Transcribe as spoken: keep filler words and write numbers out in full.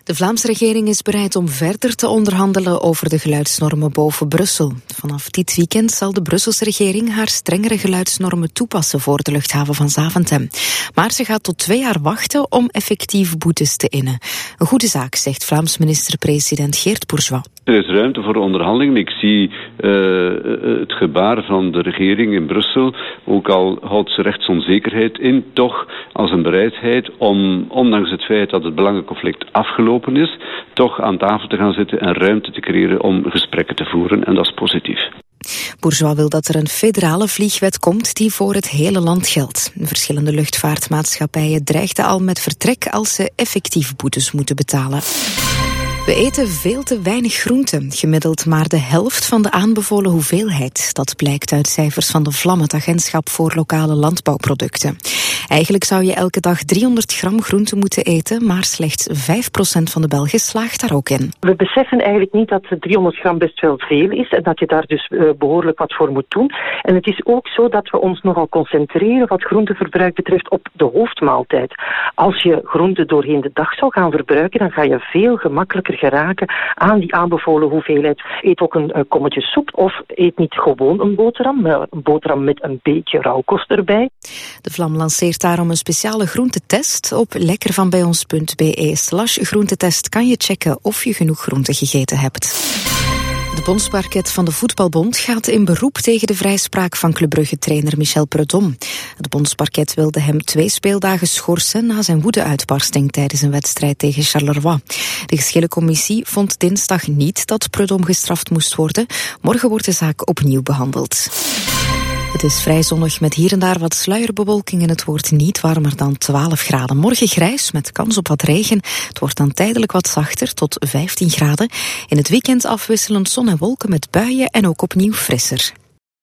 De Vlaamse regering is bereid om verder te onderhandelen over de geluidsnormen boven Brussel. Vanaf dit weekend zal de Brusselse regering haar strengere geluidsnormen toepassen voor de luchthaven van Zaventem. Maar ze gaat tot twee jaar wachten om effectief boetes te innen. Een goede zaak, zegt Vlaams minister-president Geert Bourgeois. Er is ruimte voor onderhandeling. Ik zie uh, het gebaar van de regering in Brussel, ook al houdt ze rechtsonzekerheid in, toch als een bereidheid om, ondanks het feit dat het belangenconflict afgelopen is, toch aan tafel te gaan zitten en ruimte te creëren om gesprekken te voeren. En dat is positief. Bourgeois wil dat er een federale vliegwet komt die voor het hele land geldt. Verschillende luchtvaartmaatschappijen dreigden al met vertrek als ze effectief boetes moeten betalen. We eten veel te weinig groenten, gemiddeld maar de helft van de aanbevolen hoeveelheid. Dat blijkt uit cijfers van de Vlam, het agentschap voor lokale landbouwproducten. Eigenlijk zou je elke dag driehonderd gram groenten moeten eten, maar slechts vijf procent van de Belgen slaagt daar ook in. We beseffen eigenlijk niet dat driehonderd gram best wel veel is en dat je daar dus uh, behoorlijk wat voor moet doen. En het is ook zo dat we ons nogal concentreren wat groenteverbruik betreft op de hoofdmaaltijd. Als je groenten doorheen de dag zou gaan verbruiken, dan ga je veel gemakkelijker geraken aan die aanbevolen hoeveelheid. Eet ook een uh, kommetje soep of eet niet gewoon een boterham, maar een boterham met een beetje rauwkost erbij. De Vlam lanceert daarom een speciale groentetest. Op lekkervanbijons.be slash groentetest kan je checken of je genoeg groente gegeten hebt. De bondsparket van de Voetbalbond gaat in beroep tegen de vrijspraak van Club Brugge-trainer Michel Preud'homme. Het bondsparket wilde hem twee speeldagen schorsen na zijn woedeuitbarsting tijdens een wedstrijd tegen Charleroi. De geschillencommissie vond dinsdag niet dat Preud'homme gestraft moest worden. Morgen wordt de zaak opnieuw behandeld. Het is vrij zonnig met hier en daar wat sluierbewolking en het wordt niet warmer dan twaalf graden. Morgen grijs met kans op wat regen. Het wordt dan tijdelijk wat zachter tot vijftien graden. In het weekend afwisselend zon en wolken met buien en ook opnieuw frisser.